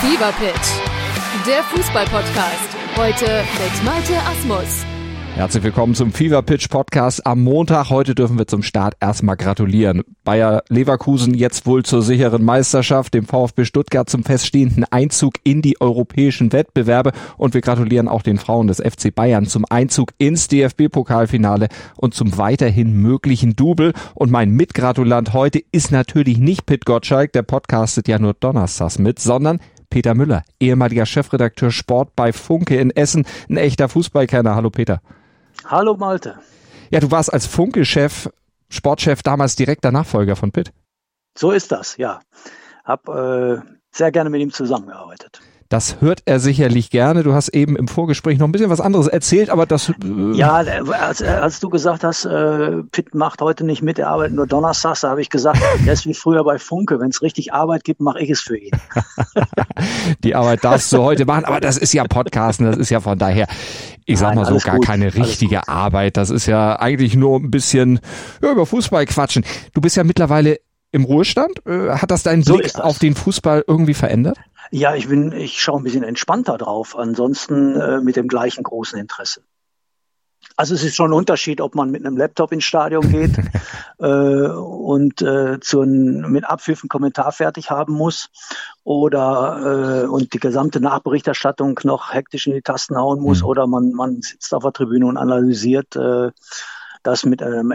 Fever Pitch, der Fußball-Podcast. Heute mit Malte Asmus. Herzlich willkommen zum Fever Pitch Podcast am Montag. Heute dürfen wir zum Start erstmal gratulieren. Bayer Leverkusen jetzt wohl zur sicheren Meisterschaft, dem VfB Stuttgart zum feststehenden Einzug in die europäischen Wettbewerbe und wir gratulieren auch den Frauen des FC Bayern zum Einzug ins DFB-Pokalfinale und zum weiterhin möglichen Double. Und mein Mitgratulant heute ist natürlich nicht Pit Gottschalk, der podcastet ja nur donnerstags mit, sondern Peter Müller, ehemaliger Chefredakteur Sport bei Funke in Essen, ein echter Fußballkenner. Hallo Peter. Hallo Malte. Ja, du warst als Funke-Chef, Sportchef damals direkter Nachfolger von Pitt. So ist das, ja. Hab sehr gerne mit ihm zusammengearbeitet. Das hört er sicherlich gerne. Du hast eben im Vorgespräch noch ein bisschen was anderes erzählt, aber das... Ja, als du gesagt hast, Pitt macht heute nicht mit, er arbeitet nur donnerstags, da habe ich gesagt, er ist wie früher bei Funke. Wenn es richtig Arbeit gibt, mache ich es für ihn. Die Arbeit darfst du heute machen, aber das ist ja Podcasten, das ist ja von daher, ich sag mal so, gar keine richtige Arbeit. Das ist ja eigentlich nur ein bisschen über Fußball quatschen. Du bist ja mittlerweile im Ruhestand. Hat das deinen Blick auf den Fußball irgendwie verändert? Ja, ich schaue ein bisschen entspannter drauf, ansonsten mit dem gleichen großen Interesse. Also es ist schon ein Unterschied, ob man mit einem Laptop ins Stadion geht und mit Abpfiff einen Kommentar fertig haben muss oder und die gesamte Nachberichterstattung noch hektisch in die Tasten hauen muss oder man sitzt auf der Tribüne und analysiert das mit einem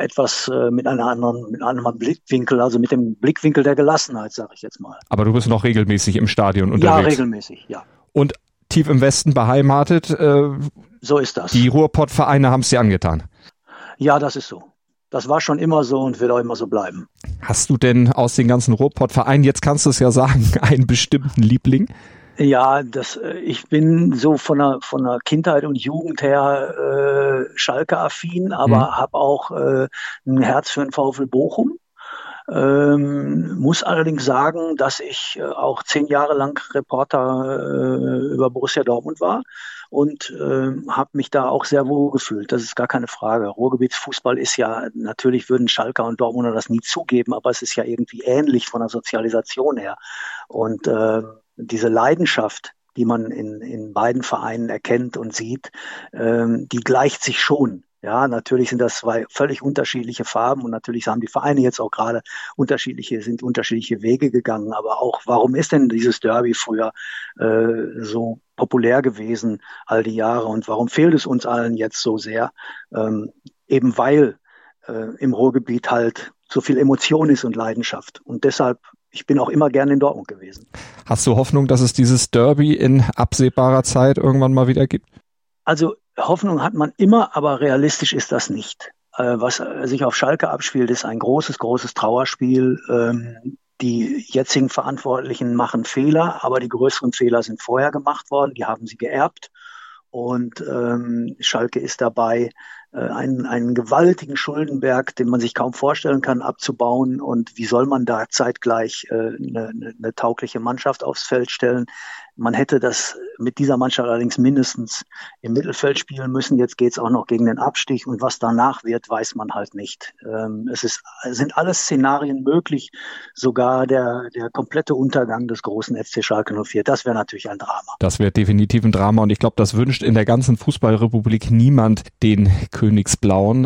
anderen Blickwinkel, also mit dem Blickwinkel der Gelassenheit, sage ich jetzt mal. Aber du bist noch regelmäßig im Stadion unterwegs? Ja, regelmäßig, ja. Und tief im Westen beheimatet? So ist das. Die Ruhrpott-Vereine haben es dir angetan? Ja, das ist so. Das war schon immer so und wird auch immer so bleiben. Hast du denn aus den ganzen Ruhrpott-Vereinen, jetzt kannst du es ja sagen, einen bestimmten Liebling? Ja, ich bin so von der Kindheit und Jugend her Schalke-affin, aber habe auch ein Herz für den VfL Bochum. Muss allerdings sagen, dass ich auch 10 Jahre lang Reporter über Borussia Dortmund war und habe mich da auch sehr wohl gefühlt. Das ist gar keine Frage. Ruhrgebietsfußball ist ja, natürlich würden Schalker und Dortmunder das nie zugeben, aber es ist ja irgendwie ähnlich von der Sozialisation her. Und diese Leidenschaft, die man in beiden Vereinen erkennt und sieht, die gleicht sich schon. Ja, natürlich sind das zwei völlig unterschiedliche Farben und natürlich haben die Vereine jetzt auch gerade unterschiedliche Wege gegangen. Aber auch, warum ist denn dieses Derby früher so populär gewesen all die Jahre und warum fehlt es uns allen jetzt so sehr? Eben weil im Ruhrgebiet halt so viel Emotion ist und Leidenschaft. Und deshalb, ich bin auch immer gerne in Dortmund gewesen. Hast du Hoffnung, dass es dieses Derby in absehbarer Zeit irgendwann mal wieder gibt? Also Hoffnung hat man immer, aber realistisch ist das nicht. Was sich auf Schalke abspielt, ist ein großes Trauerspiel. Die jetzigen Verantwortlichen machen Fehler, aber die größeren Fehler sind vorher gemacht worden. Die haben sie geerbt. Und Schalke ist dabei, einen gewaltigen Schuldenberg, den man sich kaum vorstellen kann, abzubauen. Und wie soll man da zeitgleich eine taugliche Mannschaft aufs Feld stellen? Man hätte das mit dieser Mannschaft allerdings mindestens im Mittelfeld spielen müssen. Jetzt geht es auch noch gegen den Abstieg. Und was danach wird, weiß man halt nicht. Es sind alles Szenarien möglich, sogar der komplette Untergang des großen FC Schalke 04. Das wäre natürlich ein Drama. Das wäre definitiv ein Drama. Und ich glaube, das wünscht in der ganzen Fußballrepublik niemand den Königsblauen.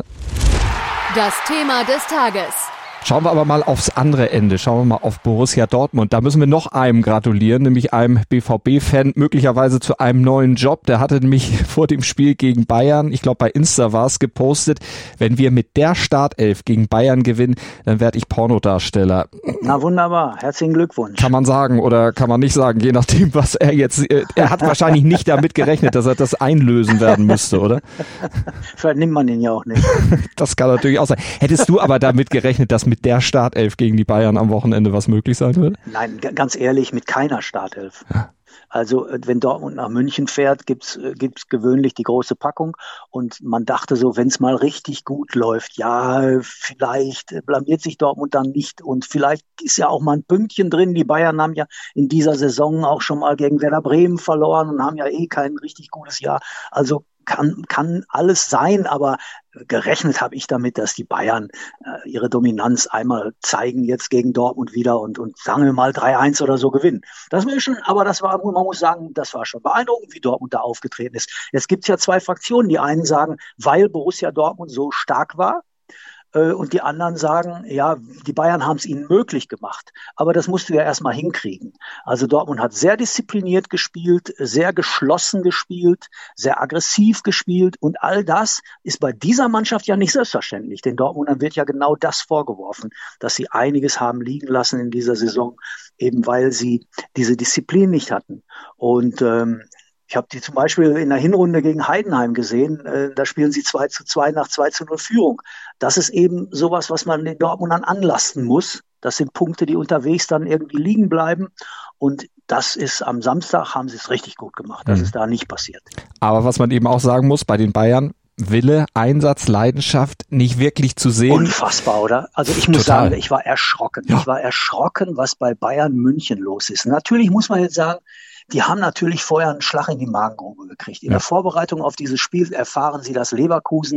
Das Thema des Tages. Schauen wir aber mal aufs andere Ende. Schauen wir mal auf Borussia Dortmund. Da müssen wir noch einem gratulieren, nämlich einem BVB-Fan, möglicherweise zu einem neuen Job. Der hatte nämlich vor dem Spiel gegen Bayern, ich glaube bei Insta war es, gepostet, wenn wir mit der Startelf gegen Bayern gewinnen, dann werde ich Pornodarsteller. Na wunderbar, herzlichen Glückwunsch. Kann man sagen oder kann man nicht sagen, je nachdem, was er jetzt... Er hat wahrscheinlich nicht damit gerechnet, dass er das einlösen werden müsste, oder? Vielleicht nimmt man ihn ja auch nicht. Das kann natürlich auch sein. Hättest du aber damit gerechnet, dass mit der Startelf gegen die Bayern am Wochenende was möglich sein würde? Nein, ganz ehrlich, mit keiner Startelf. Ja. Also wenn Dortmund nach München fährt, gibt's gewöhnlich die große Packung und man dachte so, wenn es mal richtig gut läuft, ja, vielleicht blamiert sich Dortmund dann nicht und vielleicht ist ja auch mal ein Pünktchen drin. Die Bayern haben ja in dieser Saison auch schon mal gegen Werder Bremen verloren und haben ja kein richtig gutes Jahr. Also kann alles sein, aber gerechnet habe ich damit, dass die Bayern ihre Dominanz einmal zeigen jetzt gegen Dortmund wieder und sagen wir mal 3-1 oder so gewinnen. Das war schon, aber man muss sagen, das war schon beeindruckend, wie Dortmund da aufgetreten ist. Jetzt gibt es ja zwei Fraktionen. Die einen sagen, weil Borussia Dortmund so stark war, und die anderen sagen, ja, die Bayern haben es ihnen möglich gemacht. Aber das musst du ja erstmal hinkriegen. Also Dortmund hat sehr diszipliniert gespielt, sehr geschlossen gespielt, sehr aggressiv gespielt. Und all das ist bei dieser Mannschaft ja nicht selbstverständlich. Den Dortmundern wird ja genau das vorgeworfen, dass sie einiges haben liegen lassen in dieser Saison, eben weil sie diese Disziplin nicht hatten. Und ich habe die zum Beispiel in der Hinrunde gegen Heidenheim gesehen. Da spielen sie 2-2 nach 2-0 Führung. Das ist eben sowas, was man den Dortmundern anlasten muss. Das sind Punkte, die unterwegs dann irgendwie liegen bleiben. Und das ist am Samstag, haben sie es richtig gut gemacht. Das ist da nicht passiert. Aber was man eben auch sagen muss, bei den Bayern, Wille, Einsatz, Leidenschaft nicht wirklich zu sehen. Unfassbar, oder? Also ich muss sagen, ich war erschrocken. Ja. Ich war erschrocken, was bei Bayern München los ist. Natürlich muss man jetzt sagen, die haben natürlich vorher einen Schlag in die Magengrube gekriegt. In der Vorbereitung auf dieses Spiel erfahren sie, dass Leverkusen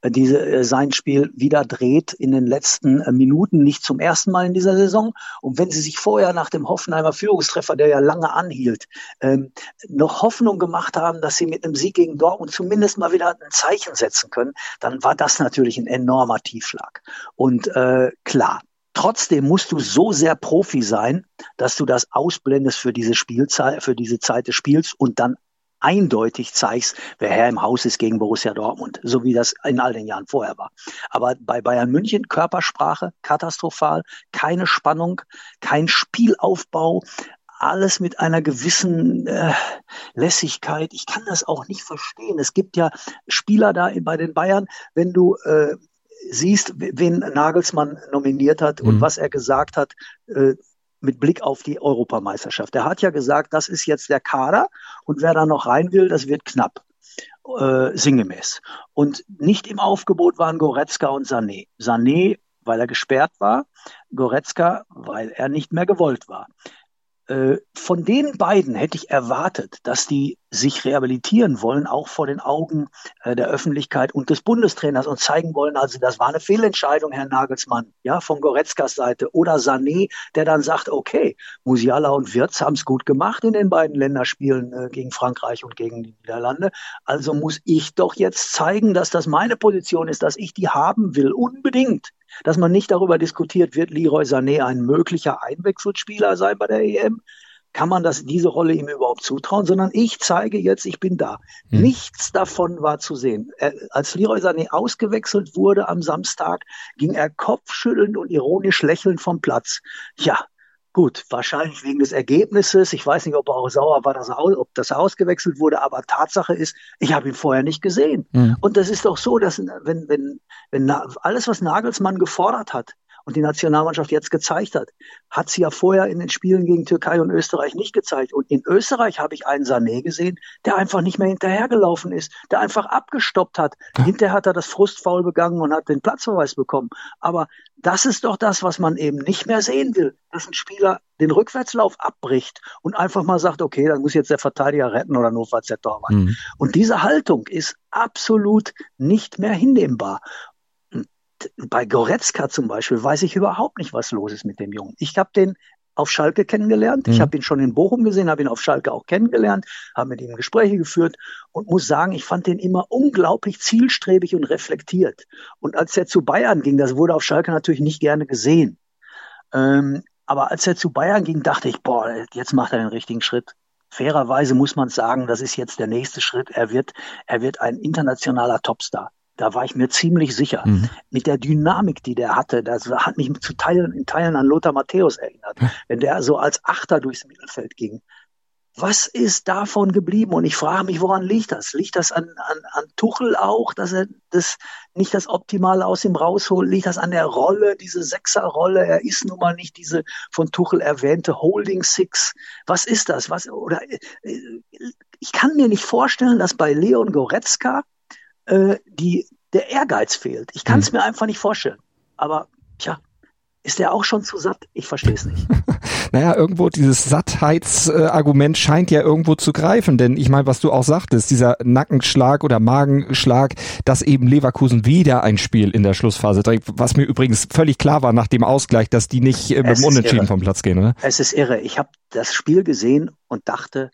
sein Spiel wieder dreht in den letzten Minuten, nicht zum ersten Mal in dieser Saison. Und wenn sie sich vorher nach dem Hoffenheimer Führungstreffer, der ja lange anhielt, noch Hoffnung gemacht haben, dass sie mit einem Sieg gegen Dortmund zumindest mal wieder ein Zeichen setzen können, dann war das natürlich ein enormer Tiefschlag. Und klar, trotzdem musst du so sehr Profi sein, dass du das ausblendest für diese Spielzeit, für diese Zeit des Spiels und dann eindeutig zeigst, wer Herr im Haus ist gegen Borussia Dortmund, so wie das in all den Jahren vorher war. Aber bei Bayern München Körpersprache katastrophal, keine Spannung, kein Spielaufbau, alles mit einer gewissen Lässigkeit. Ich kann das auch nicht verstehen. Es gibt ja Spieler da bei den Bayern, wenn du siehst, wen Nagelsmann nominiert hat und was er gesagt hat mit Blick auf die Europameisterschaft. Er hat ja gesagt, das ist jetzt der Kader und wer da noch rein will, das wird knapp, sinngemäß. Und nicht im Aufgebot waren Goretzka und Sané. Sané, weil er gesperrt war, Goretzka, weil er nicht mehr gewollt war. Von den beiden hätte ich erwartet, dass die sich rehabilitieren wollen, auch vor den Augen der Öffentlichkeit und des Bundestrainers und zeigen wollen, also das war eine Fehlentscheidung, Herr Nagelsmann, ja, von Goretzkas Seite oder Sané, der dann sagt, okay, Musiala und Wirtz haben es gut gemacht in den beiden Länderspielen gegen Frankreich und gegen die Niederlande, also muss ich doch jetzt zeigen, dass das meine Position ist, dass ich die haben will, unbedingt. Dass man nicht darüber diskutiert, wird Leroy Sané ein möglicher Einwechselspieler sein bei der EM? Kann man diese Rolle ihm überhaupt zutrauen? Sondern ich zeige jetzt, ich bin da. Nichts davon war zu sehen. Als Leroy Sané ausgewechselt wurde am Samstag, ging er kopfschüttelnd und ironisch lächelnd vom Platz. Ja, gut, wahrscheinlich wegen des Ergebnisses. Ich weiß nicht, ob er auch sauer war, ob das ausgewechselt wurde, aber Tatsache ist, ich habe ihn vorher nicht gesehen. Und das ist doch so, dass wenn alles, was Nagelsmann gefordert hat und die Nationalmannschaft jetzt gezeigt hat sie ja vorher in den Spielen gegen Türkei und Österreich nicht gezeigt. Und in Österreich habe ich einen Sané gesehen, der einfach nicht mehr hinterhergelaufen ist, der einfach abgestoppt hat. Hinterher hat er das Frustfoul begangen und hat den Platzverweis bekommen. Aber das ist doch das, was man eben nicht mehr sehen will, dass ein Spieler den Rückwärtslauf abbricht und einfach mal sagt, okay, dann muss jetzt der Verteidiger retten oder notfalls der Torwart. Und diese Haltung ist absolut nicht mehr hinnehmbar. Bei Goretzka zum Beispiel weiß ich überhaupt nicht, was los ist mit dem Jungen. Ich habe den auf Schalke kennengelernt. Ich habe ihn schon in Bochum gesehen, habe ihn auf Schalke auch kennengelernt, habe mit ihm Gespräche geführt und muss sagen, ich fand den immer unglaublich zielstrebig und reflektiert. Und als er zu Bayern ging, das wurde auf Schalke natürlich nicht gerne gesehen. Aber als er zu Bayern ging, dachte ich, boah, jetzt macht er den richtigen Schritt. Fairerweise muss man sagen, das ist jetzt der nächste Schritt. Er wird ein internationaler Topstar. Da war ich mir ziemlich sicher. Mit der Dynamik, die der hatte, das hat mich in Teilen an Lothar Matthäus erinnert, wenn der so als Achter durchs Mittelfeld ging. Was ist davon geblieben? Und ich frage mich, woran liegt das? Liegt das an Tuchel auch, dass er nicht das Optimale aus ihm rausholt? Liegt das an der Rolle, diese Sechserrolle? Er ist nun mal nicht diese von Tuchel erwähnte Holding Six. Was ist das? Ich kann mir nicht vorstellen, dass bei Leon Goretzka der Ehrgeiz fehlt. Ich kann es mir einfach nicht vorstellen. Aber, ist der auch schon zu satt? Ich verstehe es nicht. naja, irgendwo dieses Sattheitsargument scheint ja irgendwo zu greifen, denn ich meine, was du auch sagtest, dieser Nackenschlag oder Magenschlag, dass eben Leverkusen wieder ein Spiel in der Schlussphase trägt, was mir übrigens völlig klar war nach dem Ausgleich, dass die nicht mit dem Unentschieden vom Platz gehen, oder? Es ist irre. Ich habe das Spiel gesehen und dachte,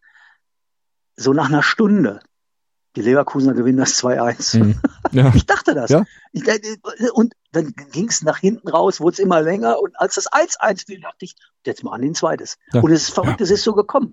so nach einer Stunde, die Leverkusener gewinnen das 2-1. Ja. Ich dachte das. Ja? Und dann ging es nach hinten raus, wurde es immer länger. Und als das 1-1 fiel, dachte ich, jetzt mal an den zweites. Ja. Und es ist verrückt, es ist so gekommen.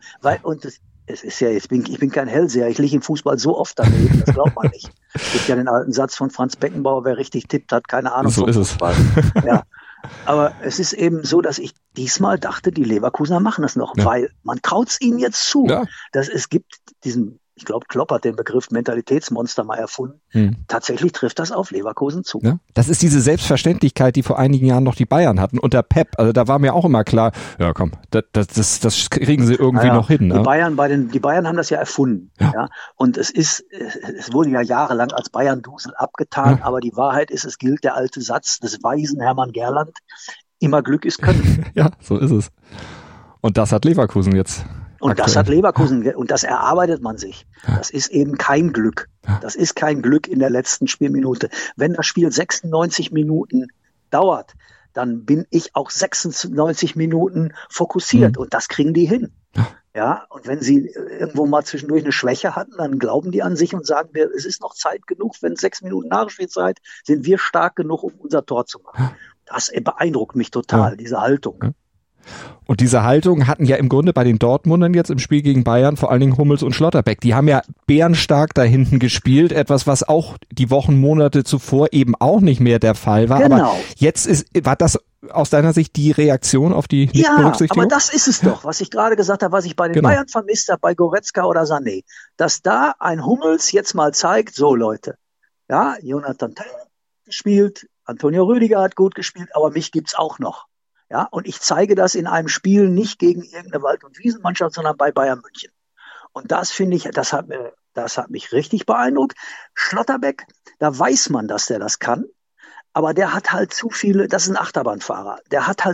Es ist ja, ich bin kein Hellseher, ich liege im Fußball so oft daneben, das glaubt man nicht. Es gibt ja den alten Satz von Franz Beckenbauer, wer richtig tippt, hat keine Ahnung. So ist es. Ja. Aber es ist eben so, dass ich diesmal dachte, die Leverkusener machen das noch, weil man traut's ihnen jetzt zu. Ja. Dass es gibt diesen, ich glaube, Klopp hat den Begriff Mentalitätsmonster mal erfunden. Tatsächlich trifft das auf Leverkusen zu. Ja, das ist diese Selbstverständlichkeit, die vor einigen Jahren noch die Bayern hatten. Unter Pep, also da war mir auch immer klar, ja komm, das kriegen sie irgendwie noch hin. Die Bayern haben das ja erfunden. Ja. Und es wurde ja jahrelang als Bayern-Dusel abgetan, aber die Wahrheit ist, es gilt der alte Satz des weisen Hermann Gerland, immer Glück ist Können. Ja, so ist es. Und das hat Leverkusen jetzt. Und das hat Leverkusen, und das erarbeitet man sich. Das ist eben kein Glück. Das ist kein Glück in der letzten Spielminute. Wenn das Spiel 96 Minuten dauert, dann bin ich auch 96 Minuten fokussiert. Und das kriegen die hin. Ja, und wenn sie irgendwo mal zwischendurch eine Schwäche hatten, dann glauben die an sich und sagen, es ist noch Zeit genug, wenn 6 Minuten Nachspielzeit, sind wir stark genug, um unser Tor zu machen. Das beeindruckt mich total, diese Haltung. Und diese Haltung hatten ja im Grunde bei den Dortmundern jetzt im Spiel gegen Bayern vor allen Dingen Hummels und Schlotterbeck. Die haben ja bärenstark da hinten gespielt, etwas, was auch die Wochen, Monate zuvor eben auch nicht mehr der Fall war. Genau. Aber jetzt war das aus deiner Sicht die Reaktion auf die Nichtberücksichtigung? Ja, aber das ist es doch, was ich gerade gesagt habe, was ich bei den Bayern vermisst habe, bei Goretzka oder Sané. Dass da ein Hummels jetzt mal zeigt, so Leute, ja, Jonathan Tah hat gespielt, Antonio Rüdiger hat gut gespielt, aber mich gibt's auch noch. Ja, und ich zeige das in einem Spiel nicht gegen irgendeine Wald- und Wiesenmannschaft, sondern bei Bayern München. Und das finde ich, das hat mich richtig beeindruckt. Schlotterbeck, da weiß man, dass der das kann. Aber der hat halt zu viele, das ist ein Achterbahnfahrer. Der hat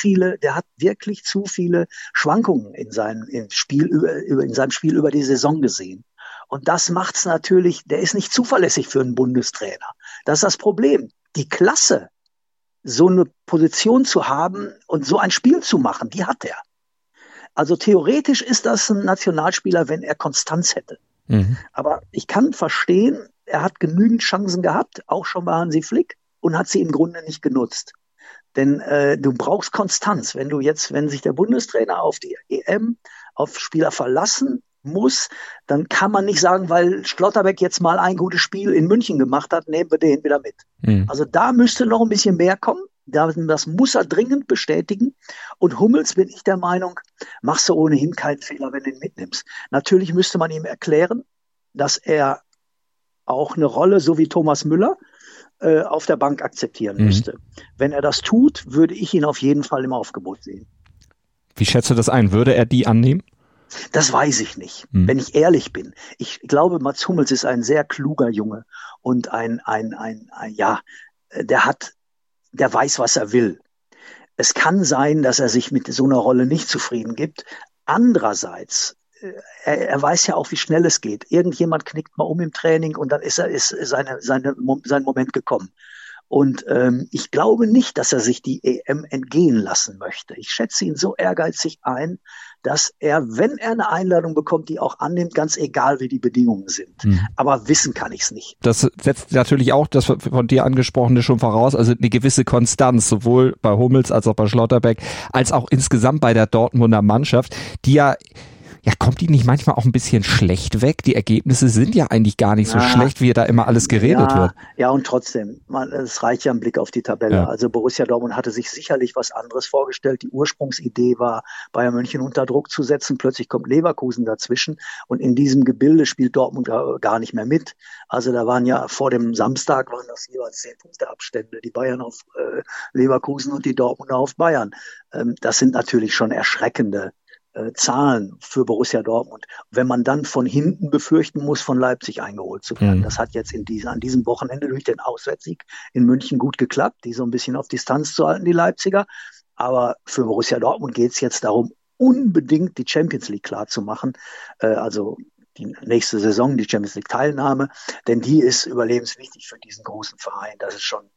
wirklich zu viele Schwankungen in seinem Spiel über die Saison gesehen. Und das macht's natürlich, der ist nicht zuverlässig für einen Bundestrainer. Das ist das Problem. Die Klasse, so eine Position zu haben und so ein Spiel zu machen, die hat er. Also theoretisch ist das ein Nationalspieler, wenn er Konstanz hätte. Aber ich kann verstehen, er hat genügend Chancen gehabt, auch schon bei Hansi Flick, und hat sie im Grunde nicht genutzt. Denn du brauchst Konstanz. Wenn sich der Bundestrainer auf die EM, auf Spieler verlassen muss, dann kann man nicht sagen, weil Schlotterbeck jetzt mal ein gutes Spiel in München gemacht hat, nehmen wir den wieder mit. Also da müsste noch ein bisschen mehr kommen. Das muss er dringend bestätigen. Und Hummels, bin ich der Meinung, machst du ohnehin keinen Fehler, wenn du ihn mitnimmst. Natürlich müsste man ihm erklären, dass er auch eine Rolle, so wie Thomas Müller, auf der Bank akzeptieren müsste. Wenn er das tut, würde ich ihn auf jeden Fall im Aufgebot sehen. Wie schätzt du das ein? Würde er die annehmen? Das weiß ich nicht, wenn ich ehrlich bin. Ich glaube, Mats Hummels ist ein sehr kluger Junge und der weiß, was er will. Es kann sein, dass er sich mit so einer Rolle nicht zufrieden gibt. Andererseits, er weiß ja auch, wie schnell es geht. Irgendjemand knickt mal um im Training und dann ist sein Moment gekommen. Und ich glaube nicht, dass er sich die EM entgehen lassen möchte. Ich schätze ihn so ehrgeizig ein, dass er, wenn er eine Einladung bekommt, die auch annimmt, ganz egal, wie die Bedingungen sind. Aber wissen kann ich es nicht. Das setzt natürlich auch das von dir angesprochene schon voraus, also eine gewisse Konstanz, sowohl bei Hummels als auch bei Schlotterbeck, als auch insgesamt bei der Dortmunder Mannschaft, die kommt die nicht manchmal auch ein bisschen schlecht weg? Die Ergebnisse sind ja eigentlich gar nicht so schlecht, wie da immer alles geredet wird. Ja, und trotzdem, es reicht ja ein Blick auf die Tabelle. Ja. Also Borussia Dortmund hatte sich sicherlich was anderes vorgestellt. Die Ursprungsidee war, Bayern München unter Druck zu setzen. Plötzlich kommt Leverkusen dazwischen und in diesem Gebilde spielt Dortmund gar nicht mehr mit. Also da waren ja vor dem Samstag waren das jeweils 10 Punkte Abstände. Die Bayern auf Leverkusen und die Dortmunder auf Bayern. Das sind natürlich schon erschreckende Zahlen für Borussia Dortmund. Wenn man dann von hinten befürchten muss, von Leipzig eingeholt zu werden. Das hat jetzt an diesem Wochenende durch den Auswärtssieg in München gut geklappt, die so ein bisschen auf Distanz zu halten, die Leipziger. Aber für Borussia Dortmund geht es jetzt darum, unbedingt die Champions League klar zu machen. Also die nächste Saison, die Champions League Teilnahme, denn die ist überlebenswichtig für diesen großen Verein. Das ist schon,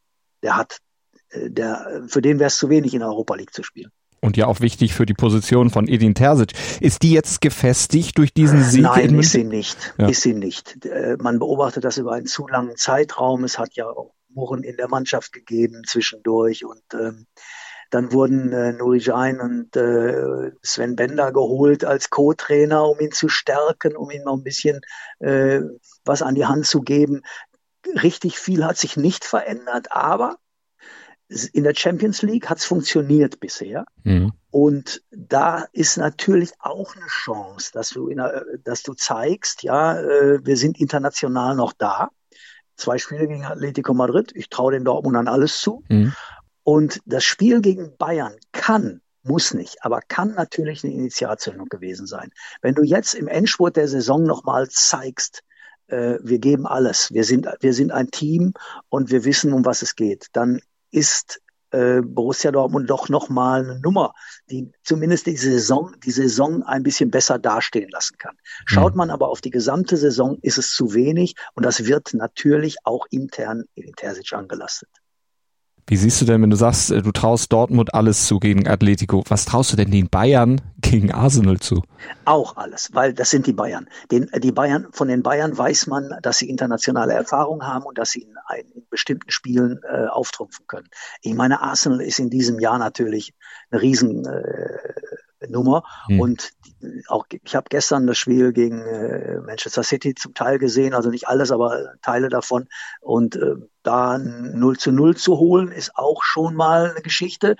für den wäre es zu wenig, in der Europa League zu spielen. Und ja auch wichtig für die Position von Edin Terzic. Ist die jetzt gefestigt durch diesen Sieg? Nein, ist sie nicht. Ja. Ist sie nicht. Man beobachtet das über einen zu langen Zeitraum. Es hat ja auch Murren in der Mannschaft gegeben zwischendurch und dann wurden Nuri Sahin und Sven Bender geholt als Co-Trainer, um ihn zu stärken, um ihm noch ein bisschen was an die Hand zu geben. Richtig viel hat sich nicht verändert, aber in der Champions League hat es funktioniert bisher. Mhm. Und da ist natürlich auch eine Chance, dass du zeigst, ja, wir sind international noch da. 2 Spiele gegen Atletico Madrid. Ich traue den Dortmundern alles zu. Mhm. Und das Spiel gegen Bayern muss nicht, aber kann natürlich eine Initialzündung gewesen sein. Wenn du jetzt im Endspurt der Saison nochmal zeigst, wir geben alles, wir sind ein Team und wir wissen, um was es geht, dann ist Borussia Dortmund doch nochmal eine Nummer, die zumindest die Saison ein bisschen besser dastehen lassen kann. Schaut man aber auf die gesamte Saison, ist es zu wenig und das wird natürlich auch intern in Terzic angelastet. Wie siehst du denn, wenn du sagst, du traust Dortmund alles zu gegen Atletico, was traust du denn den Bayern gegen Arsenal zu? Auch alles, weil das sind die Bayern. Von den Bayern weiß man, dass sie internationale Erfahrung haben und dass sie in bestimmten Spielen auftrumpfen können. Ich meine, Arsenal ist in diesem Jahr natürlich eine Riesennummer und auch ich habe gestern das Spiel gegen Manchester City zum Teil gesehen, also nicht alles, aber Teile davon und da 0:0 zu holen, ist auch schon mal eine Geschichte.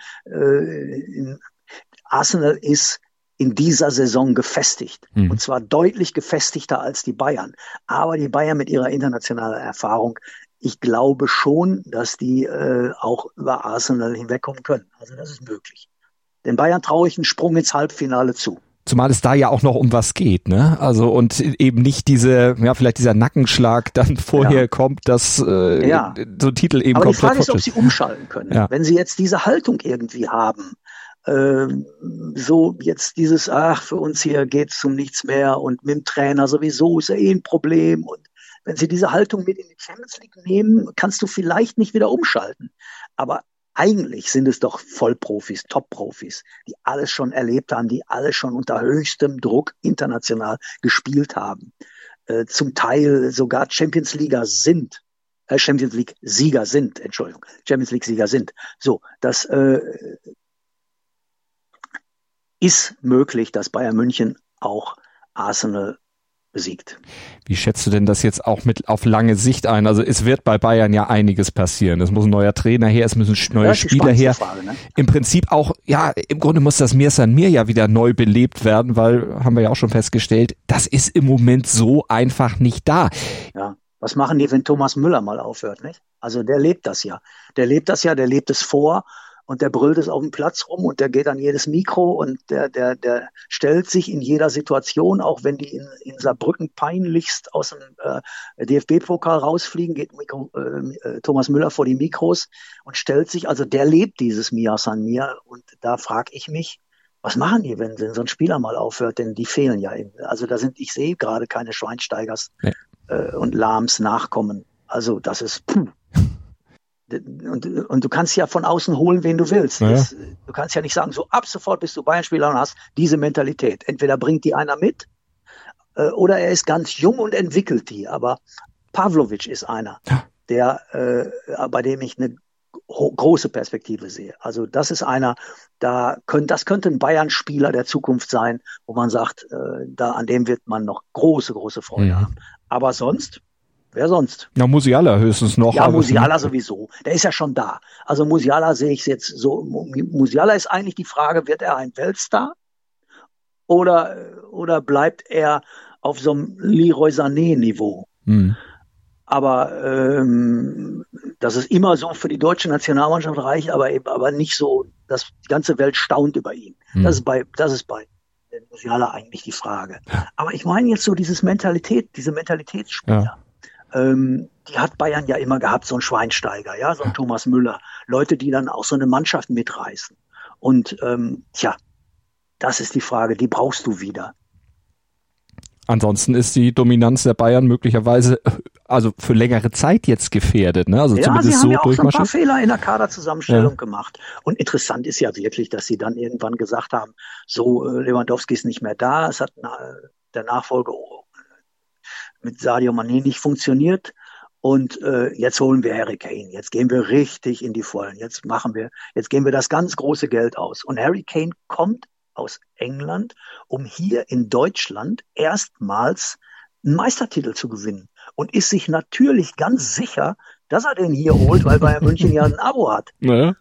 Arsenal ist in dieser Saison gefestigt. Und zwar deutlich gefestigter als die Bayern. Aber die Bayern mit ihrer internationalen Erfahrung, ich glaube schon, dass die auch über Arsenal hinwegkommen können. Also das ist möglich. Den Bayern traue ich einen Sprung ins Halbfinale zu. Zumal es da ja auch noch um was geht, ne? Also und eben nicht vielleicht dieser Nackenschlag dann vorher kommt, dass so ein Titel eben kommt. Aber die Frage ist, ob sie umschalten können. Ja. Wenn sie jetzt diese Haltung irgendwie haben, so jetzt dieses, für uns hier geht's um nichts mehr und mit dem Trainer sowieso ist ja ein Problem und wenn sie diese Haltung mit in die Champions League nehmen, kannst du vielleicht nicht wieder umschalten. Aber eigentlich sind es doch Vollprofis, Top-Profis, die alles schon erlebt haben, die alles schon unter höchstem Druck international gespielt haben. Zum Teil sogar Champions League-Sieger sind. So, das ist möglich, dass Bayern München auch Arsenal besiegt. Wie schätzt du denn das jetzt auch mit auf lange Sicht ein? Also es wird bei Bayern ja einiges passieren. Es muss ein neuer Trainer her, es müssen neue Spieler her. Frage, ne? Im Prinzip auch, im Grunde muss das Mir San Mir ja wieder neu belebt werden, weil, haben wir ja auch schon festgestellt, das ist im Moment so einfach nicht da. Ja, was machen die, wenn Thomas Müller mal aufhört, nicht? Also der lebt das ja. Der lebt es vor. Und der brüllt es auf dem Platz rum und der geht an jedes Mikro und der stellt sich in jeder Situation, auch wenn die in Saarbrücken peinlichst aus dem DFB-Pokal rausfliegen, geht Thomas Müller vor die Mikros und stellt sich, also der lebt dieses Mir San Mir und da frage ich mich, was machen die, wenn so ein Spieler mal aufhört, denn die fehlen ja eben. Also ich sehe gerade keine Schweinsteigers und Lahms Nachkommen. Also das ist Und du kannst ja von außen holen, wen du willst. Ja. Du kannst ja nicht sagen, so ab sofort bist du Bayern-Spieler und hast diese Mentalität. Entweder bringt die einer mit oder er ist ganz jung und entwickelt die. Aber Pavlovic ist einer, bei dem ich eine große Perspektive sehe. Also das ist einer, das könnte ein Bayern-Spieler der Zukunft sein, wo man sagt, an dem wird man noch große Freude haben. Aber sonst... Wer sonst? Ja, Musiala höchstens noch. Ja, Musiala sowieso. Der ist ja schon da. Also Musiala sehe ich jetzt so. Musiala ist eigentlich die Frage, wird er ein Weltstar? Oder bleibt er auf so einem Leroy Sané-Niveau? Aber das ist immer so für die deutsche Nationalmannschaft reicht, aber nicht so, dass die ganze Welt staunt über ihn. Das ist bei Musiala eigentlich die Frage. Aber ich meine jetzt so diese Mentalitätsspieler. Ja. Die hat Bayern ja immer gehabt, so ein Schweinsteiger, so ein Thomas Müller. Leute, die dann auch so eine Mannschaft mitreißen. Und das ist die Frage, die brauchst du wieder. Ansonsten ist die Dominanz der Bayern möglicherweise also für längere Zeit jetzt gefährdet, ne? Also zumindest sie so haben ja auch so ein paar durchmarschiert. Fehler in der Kaderzusammenstellung gemacht. Und interessant ist ja wirklich, dass sie dann irgendwann gesagt haben, so Lewandowski ist nicht mehr da, es hat der Nachfolger mit Sadio Mané nicht funktioniert. Und jetzt holen wir Harry Kane. Jetzt gehen wir richtig in die Vollen. Jetzt geben wir das ganz große Geld aus. Und Harry Kane kommt aus England, um hier in Deutschland erstmals einen Meistertitel zu gewinnen. Und ist sich natürlich ganz sicher, dass er den hier holt, weil Bayern München ja ein Abo hat. Ja.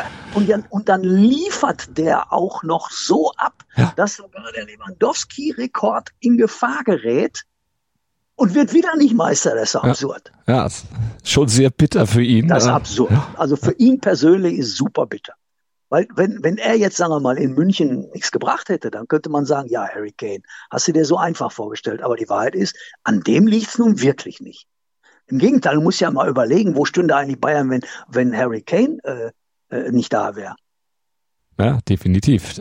Und dann liefert der auch noch so ab, dass sogar der Lewandowski-Rekord in Gefahr gerät. Und wird wieder nicht Meister, das ist absurd. Ja, ist schon sehr bitter für ihn. Das ist absurd. Also für ihn persönlich ist super bitter. Weil wenn er jetzt, sagen wir mal, in München nichts gebracht hätte, dann könnte man sagen, ja, Harry Kane, hast du dir so einfach vorgestellt. Aber die Wahrheit ist, an dem liegt es nun wirklich nicht. Im Gegenteil, du musst ja mal überlegen, wo stünde eigentlich Bayern, wenn Harry Kane nicht da wäre. Ja, definitiv.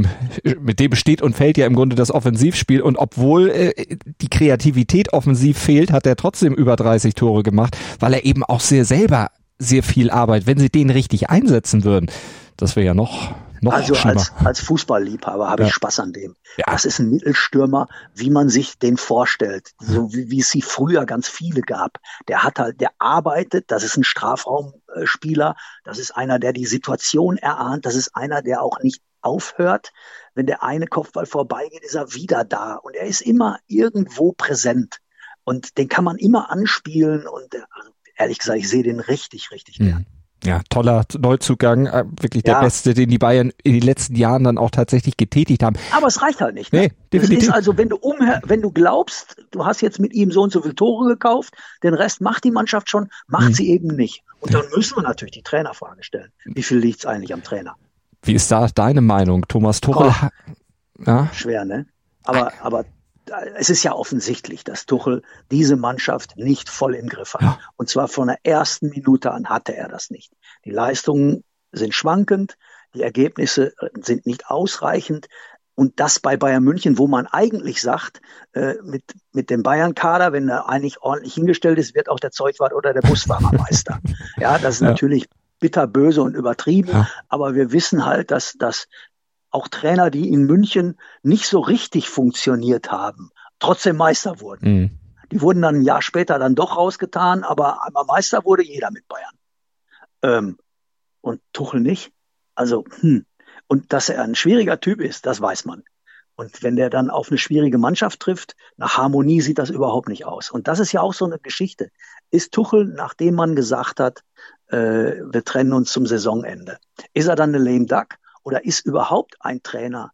Mit dem steht und fällt ja im Grunde das Offensivspiel. Und obwohl die Kreativität offensiv fehlt, hat er trotzdem über 30 Tore gemacht, weil er eben auch selber sehr viel Arbeit, wenn sie den richtig einsetzen würden, das wäre ja noch also schlimmer. Als Fußballliebhaber habe ich Spaß an dem. Ja. Das ist ein Mittelstürmer, wie man sich den vorstellt. So wie es sie früher ganz viele gab. Der arbeitet, das ist ein Strafraumspieler, das ist einer, der die Situation erahnt, das ist einer, der auch nicht aufhört. Wenn der eine Kopfball vorbeigeht, ist er wieder da. Und er ist immer irgendwo präsent. Und den kann man immer anspielen. Und also, ehrlich gesagt, ich sehe den richtig, richtig gern. Ja, toller Neuzugang, wirklich der Beste, den die Bayern in den letzten Jahren dann auch tatsächlich getätigt haben. Aber es reicht halt nicht. Ne? Nee, definitiv. Es ist also, wenn du glaubst, du hast jetzt mit ihm so und so viele Tore gekauft, den Rest macht die Mannschaft schon, macht sie eben nicht. Und dann müssen wir natürlich die Trainerfrage stellen. Wie viel liegt es eigentlich am Trainer? Wie ist da deine Meinung, Thomas Tuchel? Schwer, ne? Aber es ist ja offensichtlich, dass Tuchel diese Mannschaft nicht voll im Griff hat. Ja. Und zwar von der ersten Minute an hatte er das nicht. Die Leistungen sind schwankend, die Ergebnisse sind nicht ausreichend. Und das bei Bayern München, wo man eigentlich sagt, mit dem Bayern-Kader, wenn er eigentlich ordentlich hingestellt ist, wird auch der Zeugwart oder der Busfahrer Meister. Ja, das ist natürlich bitterböse und übertrieben. Aber wir wissen halt, dass auch Trainer, die in München nicht so richtig funktioniert haben, trotzdem Meister wurden. Die wurden dann ein Jahr später dann doch rausgetan, aber einmal Meister wurde jeder mit Bayern. Und Tuchel nicht. Also, Und dass er ein schwieriger Typ ist, das weiß man. Und wenn der dann auf eine schwierige Mannschaft trifft, nach Harmonie sieht das überhaupt nicht aus. Und das ist ja auch so eine Geschichte. Ist Tuchel, nachdem man gesagt hat, wir trennen uns zum Saisonende, ist er dann eine lame duck? Oder ist überhaupt ein Trainer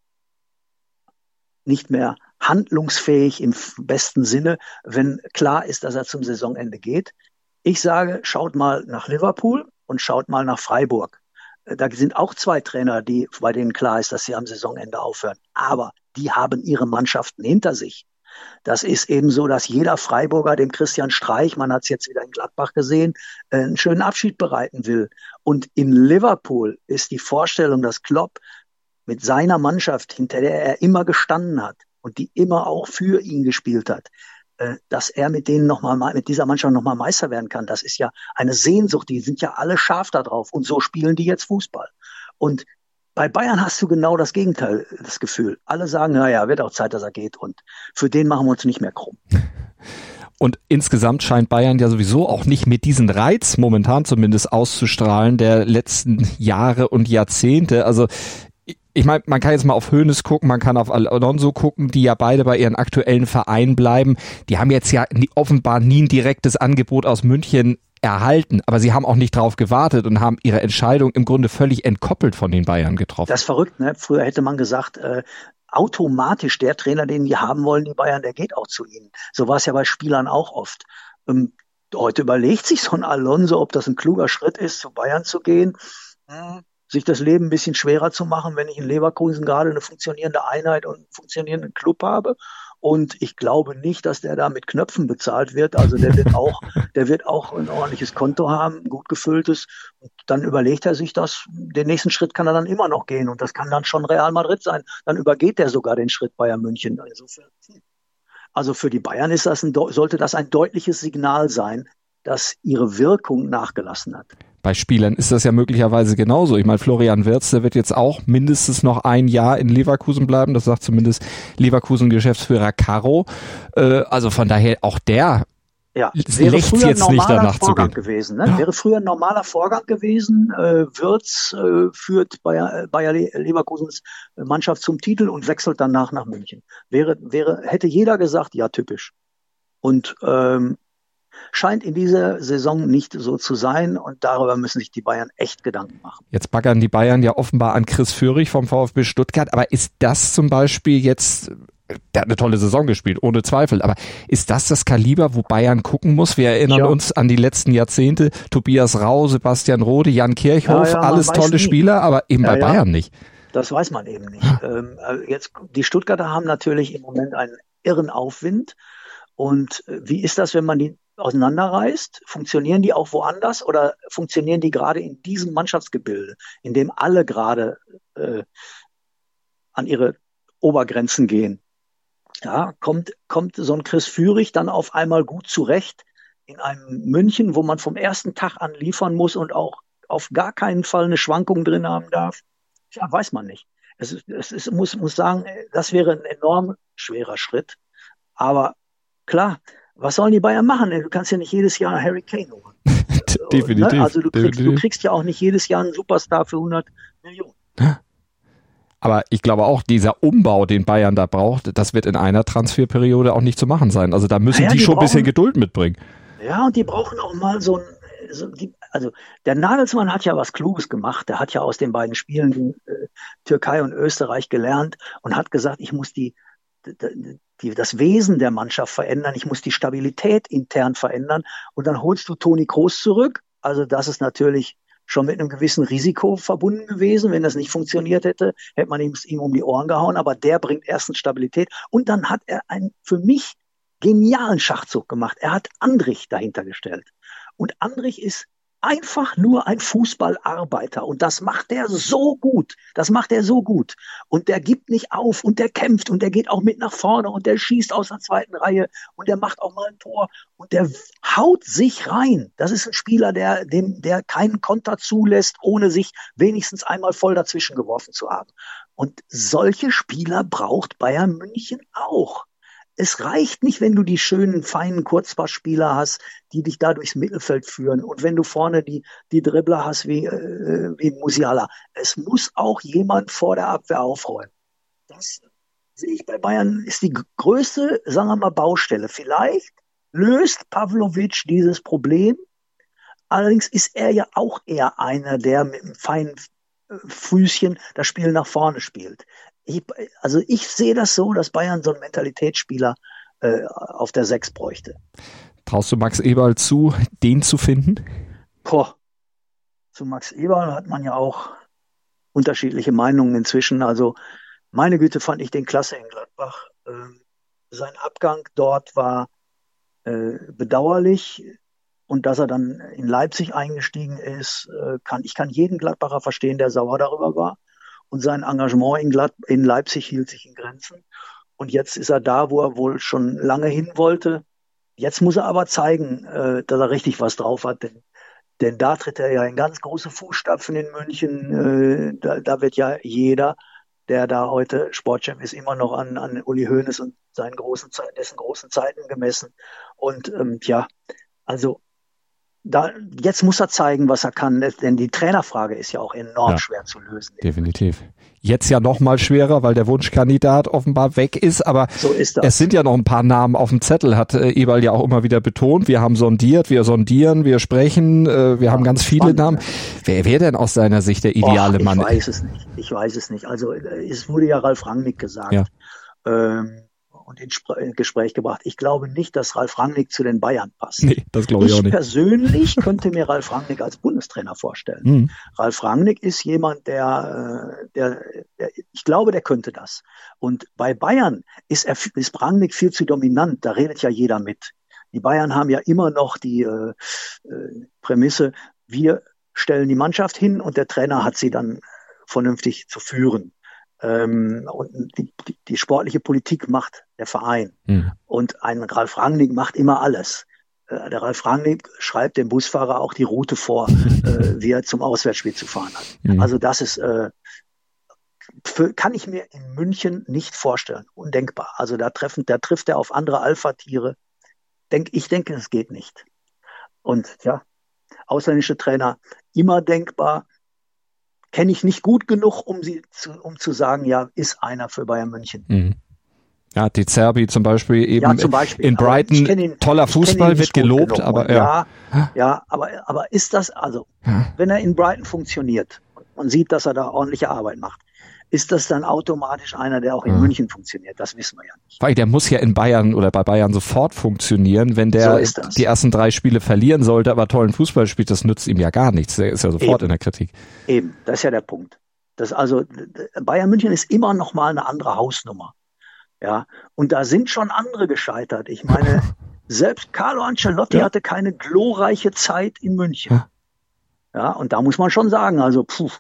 nicht mehr handlungsfähig im besten Sinne, wenn klar ist, dass er zum Saisonende geht? Ich sage, schaut mal nach Liverpool und schaut mal nach Freiburg. Da sind auch zwei Trainer, bei denen klar ist, dass sie am Saisonende aufhören. Aber die haben ihre Mannschaften hinter sich. Das ist eben so, dass jeder Freiburger dem Christian Streich, man hat es jetzt wieder in Gladbach gesehen, einen schönen Abschied bereiten will. Und in Liverpool ist die Vorstellung, dass Klopp mit seiner Mannschaft, hinter der er immer gestanden hat und die immer auch für ihn gespielt hat, dass er mit dieser Mannschaft nochmal Meister werden kann. Das ist ja eine Sehnsucht, die sind ja alle scharf da drauf. Und so spielen die jetzt Fußball. Und bei Bayern hast du genau das Gegenteil, das Gefühl. Alle sagen, naja, wird auch Zeit, dass er geht. Und für den machen wir uns nicht mehr krumm. Und insgesamt scheint Bayern ja sowieso auch nicht mit diesem Reiz momentan zumindest auszustrahlen der letzten Jahre und Jahrzehnte. Also ich meine, man kann jetzt mal auf Hoeneß gucken, man kann auf Alonso gucken, die ja beide bei ihren aktuellen Vereinen bleiben. Die haben jetzt ja offenbar nie ein direktes Angebot aus München erhalten, aber sie haben auch nicht drauf gewartet und haben ihre Entscheidung im Grunde völlig entkoppelt von den Bayern getroffen. Das ist verrückt, ne? Früher hätte man gesagt, automatisch der Trainer, den die haben wollen, die Bayern, der geht auch zu ihnen. So war es ja bei Spielern auch oft. Heute überlegt sich so ein Alonso, ob das ein kluger Schritt ist, zu Bayern zu gehen. sich das Leben ein bisschen schwerer zu machen, wenn ich in Leverkusen gerade eine funktionierende Einheit und einen funktionierenden Club habe. Und ich glaube nicht, dass der da mit Knöpfen bezahlt wird. Also der wird auch ein ordentliches Konto haben, ein gut gefülltes. Und dann überlegt er sich das. Den nächsten Schritt kann er dann immer noch gehen. Und das kann dann schon Real Madrid sein. Dann übergeht er sogar den Schritt Bayern München. Insofern. Also für die Bayern sollte das ein deutliches Signal sein, dass ihre Wirkung nachgelassen hat. Bei Spielern ist das ja möglicherweise genauso. Ich meine, Florian Wirtz, der wird jetzt auch mindestens noch ein Jahr in Leverkusen bleiben. Das sagt zumindest Leverkusen-Geschäftsführer Caro. Also von daher auch der lächzt jetzt nicht danach zu gehen. Gewesen, ne? Wäre früher ein normaler Vorgang gewesen. Wirtz führt Bayer Leverkusens Mannschaft zum Titel und wechselt danach nach München. Hätte jeder gesagt, ja, typisch. Und scheint in dieser Saison nicht so zu sein und darüber müssen sich die Bayern echt Gedanken machen. Jetzt baggern die Bayern ja offenbar an Chris Führig vom VfB Stuttgart, aber ist das zum Beispiel jetzt, der hat eine tolle Saison gespielt, ohne Zweifel, aber ist das Kaliber, wo Bayern gucken muss? Wir erinnern uns an die letzten Jahrzehnte, Tobias Rau, Sebastian Rode, Jan Kirchhoff, alles tolle Spieler, aber eben bei Bayern nicht. Das weiß man eben nicht. Jetzt, die Stuttgarter haben natürlich im Moment einen irren Aufwind und wie ist das, wenn man die auseinanderreißt? Funktionieren die auch woanders oder funktionieren die gerade in diesem Mannschaftsgebilde, in dem alle gerade an ihre Obergrenzen gehen? Ja, kommt so ein Chris Führig dann auf einmal gut zurecht in einem München, wo man vom ersten Tag an liefern muss und auch auf gar keinen Fall eine Schwankung drin haben darf? Ja, weiß man nicht. Muss sagen, das wäre ein enorm schwerer Schritt. Aber klar, was sollen die Bayern machen? Du kannst ja nicht jedes Jahr Harry Kane holen. Definitiv. Ne? Also du kriegst ja auch nicht jedes Jahr einen Superstar für 100 Millionen. Aber ich glaube auch, dieser Umbau, den Bayern da braucht, das wird in einer Transferperiode auch nicht zu machen sein. Also da müssen die schon ein bisschen Geduld mitbringen. Ja, und die brauchen auch mal also der Nagelsmann hat ja was Kluges gemacht. Der hat ja aus den beiden Spielen Türkei und Österreich gelernt und hat gesagt, ich muss das Wesen der Mannschaft verändern, ich muss die Stabilität intern verändern und dann holst du Toni Kroos zurück. Also das ist natürlich schon mit einem gewissen Risiko verbunden gewesen. Wenn das nicht funktioniert hätte, hätte man ihm um die Ohren gehauen, aber der bringt erstens Stabilität und dann hat er einen für mich genialen Schachzug gemacht. Er hat Andrich dahinter gestellt und Andrich ist einfach nur ein Fußballarbeiter und das macht er so gut. Und der gibt nicht auf und der kämpft und der geht auch mit nach vorne und der schießt aus der zweiten Reihe und der macht auch mal ein Tor und der haut sich rein. Das ist ein Spieler, der keinen Konter zulässt, ohne sich wenigstens einmal voll dazwischen geworfen zu haben. Und solche Spieler braucht Bayern München auch. Es reicht nicht, wenn du die schönen, feinen Kurzpassspieler hast, die dich da durchs Mittelfeld führen. Und wenn du vorne die Dribbler hast wie Musiala. Es muss auch jemand vor der Abwehr aufräumen. Das sehe ich bei Bayern, ist die größte, sagen wir mal, Baustelle. Vielleicht löst Pavlovic dieses Problem. Allerdings ist er ja auch eher einer, der mit einem feinen Füßchen das Spiel nach vorne spielt. Ich sehe das so, dass Bayern so einen Mentalitätsspieler auf der 6 bräuchte. Traust du Max Eberl zu, den zu finden? Zu Max Eberl hat man ja auch unterschiedliche Meinungen inzwischen. Also meine Güte, fand ich den klasse in Gladbach. Sein Abgang dort war bedauerlich. Und dass er dann in Leipzig eingestiegen ist, ich kann jeden Gladbacher verstehen, der sauer darüber war. Und sein Engagement in Leipzig hielt sich in Grenzen. Und jetzt ist er da, wo er wohl schon lange hin wollte. Jetzt muss er aber zeigen, dass er richtig was drauf hat. Denn da tritt er ja in ganz große Fußstapfen in München. Da wird ja jeder, der da heute Sportchef ist, immer noch an Uli Hoeneß und dessen großen Zeiten gemessen. Und also jetzt muss er zeigen, was er kann, denn die Trainerfrage ist ja auch enorm schwer zu lösen. Definitiv. Jetzt ja noch mal schwerer, weil der Wunschkandidat offenbar weg ist, aber so ist das. Es sind ja noch ein paar Namen auf dem Zettel, hat Eberl ja auch immer wieder betont. Wir haben sondiert, wir sondieren, wir sprechen, wir haben ganz viele Namen. Wer wäre denn aus seiner Sicht der ideale Mann? Ich weiß es nicht. Also es wurde ja Ralf Rangnick gesagt. Ja. und ins Gespräch gebracht. Ich glaube nicht, dass Ralf Rangnick zu den Bayern passt. Nee, das glaube ich auch nicht. Ich persönlich könnte mir Ralf Rangnick als Bundestrainer vorstellen. Ralf Rangnick ist jemand, der ich glaube, der könnte das. Und bei Bayern ist Rangnick viel zu dominant. Da redet ja jeder mit. Die Bayern haben ja immer noch die Prämisse, wir stellen die Mannschaft hin und der Trainer hat sie dann vernünftig zu führen. Und die sportliche Politik macht der Verein. Und ein Ralf Rangnick macht immer alles. Der Ralf Rangnick schreibt dem Busfahrer auch die Route vor, wie er zum Auswärtsspiel zu fahren hat. Also das ist, kann ich mir in München nicht vorstellen. Undenkbar. Also da trifft er auf andere Alpha-Tiere. Ich denke, es geht nicht. Und ja, ausländische Trainer immer denkbar. Kenne ich nicht gut genug, um zu sagen, ja, ist einer für Bayern München. Ja, De Zerbi zum Beispiel eben in Brighton, toller Fußball, wird gelobt, aber aber ist das, also, wenn er in Brighton funktioniert, man sieht, dass er da ordentliche Arbeit macht, ist das dann automatisch einer, der auch in München funktioniert? Das wissen wir ja nicht. Weil der muss ja in Bayern oder bei Bayern sofort funktionieren, wenn der die ersten 3 Spiele verlieren sollte, aber tollen Fußball spielt, das nützt ihm ja gar nichts. Der ist ja sofort in der Kritik. Eben, das ist ja der Punkt. Bayern München ist immer noch mal eine andere Hausnummer. Ja, und da sind schon andere gescheitert. Ich meine, selbst Carlo Ancelotti hatte keine glorreiche Zeit in München. Ja, und da muss man schon sagen, also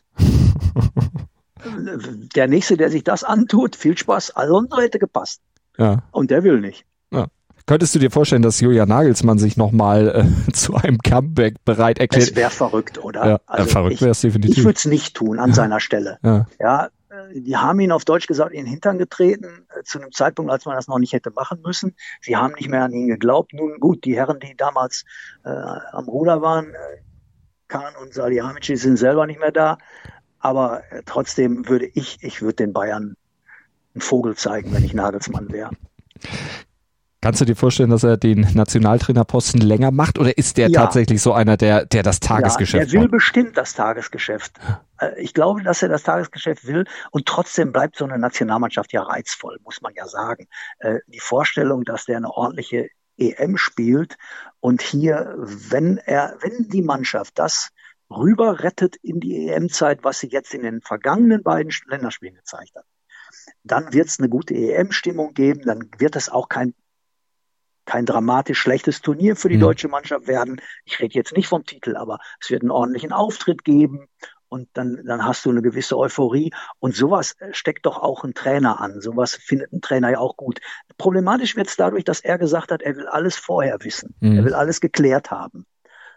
der Nächste, der sich das antut, viel Spaß, Alonso hätte gepasst. Ja. Und der will nicht. Ja. Könntest du dir vorstellen, dass Julian Nagelsmann sich nochmal zu einem Comeback bereit erklärt? Das wäre verrückt, oder? Ja, also verrückt wäre es definitiv. Ich würde es nicht tun an seiner Stelle. Ja, die haben ihn auf Deutsch gesagt in den Hintern getreten, zu einem Zeitpunkt, als man das noch nicht hätte machen müssen. Sie haben nicht mehr an ihn geglaubt. Nun gut, die Herren, die damals am Ruder waren, Kahn und Salihamidzic, sind selber nicht mehr da. Aber trotzdem würde ich würde den Bayern einen Vogel zeigen, wenn ich Nagelsmann wäre. Kannst du dir vorstellen, dass er den Nationaltrainerposten länger macht oder ist der tatsächlich so einer, der das Tagesgeschäft macht? Er will bestimmt das Tagesgeschäft. Ich glaube, dass er das Tagesgeschäft will und trotzdem bleibt so eine Nationalmannschaft ja reizvoll, muss man ja sagen. Die Vorstellung, dass der eine ordentliche EM spielt und hier, wenn die Mannschaft das rüber rettet in die EM-Zeit, was sie jetzt in den vergangenen beiden Länderspielen gezeigt hat, dann wird es eine gute EM-Stimmung geben, dann wird es auch kein dramatisch schlechtes Turnier für die deutsche Mannschaft werden. Ich rede jetzt nicht vom Titel, aber es wird einen ordentlichen Auftritt geben und dann hast du eine gewisse Euphorie und sowas steckt doch auch ein Trainer an. Sowas findet ein Trainer ja auch gut. Problematisch wird es dadurch, dass er gesagt hat, er will alles vorher wissen. Er will alles geklärt haben.